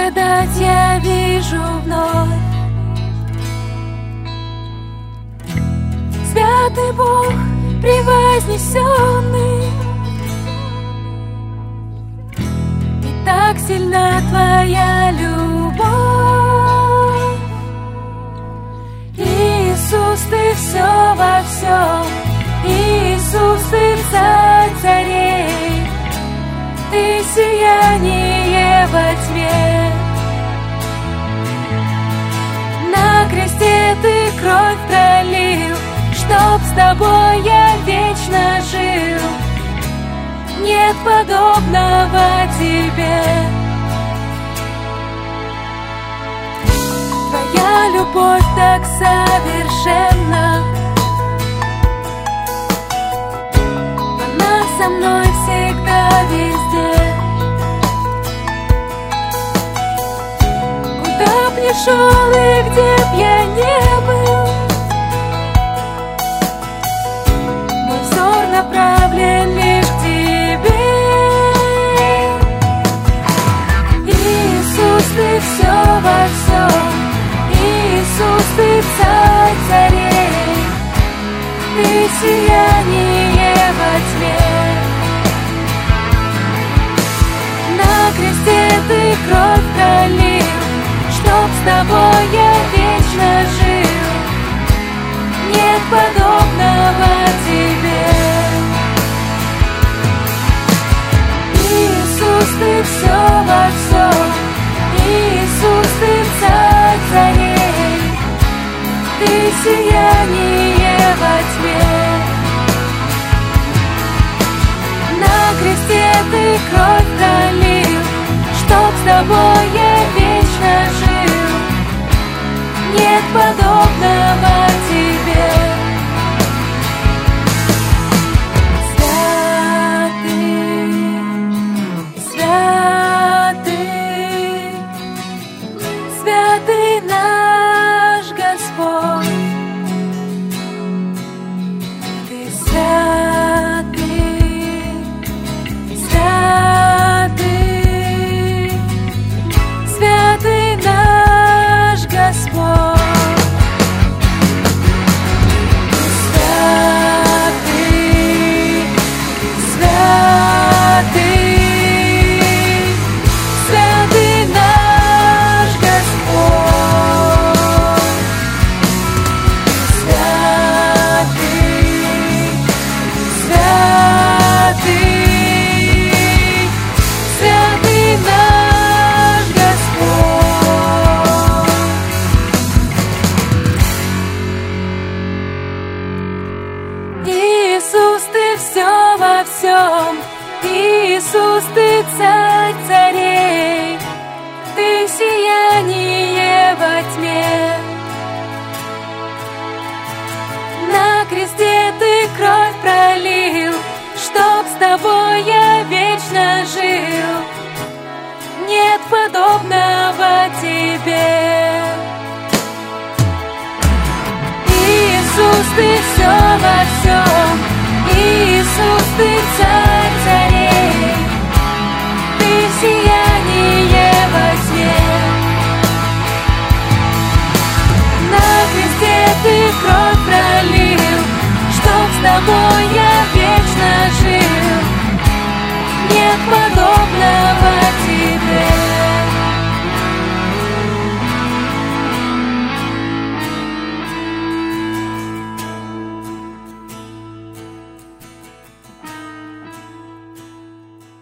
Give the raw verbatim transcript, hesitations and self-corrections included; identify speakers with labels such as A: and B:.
A: благодать я вижу вновь. Святый Бог, превознесенный, и так сильна Твоя любовь. Иисус, Ты все во всем, Иисус, Ты царь царей, Ты сияние во тьме. На кресте Ты кровь пролил, чтоб с Тобой я вечно жил. Нет подобного Тебе. Твоя любовь так совершенна, она со мной всегда, везде. Куда б ни шел и где б я не был, мой взор направлен лишь к Тебе. Иисус, Ты все во всем, Иисус, Ты царь царей, Ты сияние во тьме. На кресте Ты кровь пролил, чтоб с Тобой я вечно жил. Нет подобного Тебе. Иисус, Ты все во всем, Иисус, Ты царь царей, Ты сияние во тьме. На кресте Ты кровь пролил, чтоб с Тобой я вечно жил. Нет подобного Тебе. Святый, святый, святый наш Господь. Ты святый, святый, святый наш Господь. Иисус, Ты все во всем, Иисус, Ты царь царей, Ты сияние во тьме. На кресте Ты кровь пролил, чтоб с Тобой я вечно жил. Нет подобного Тебе. Иисус, Ты все во всем, Иисус, Ты царь.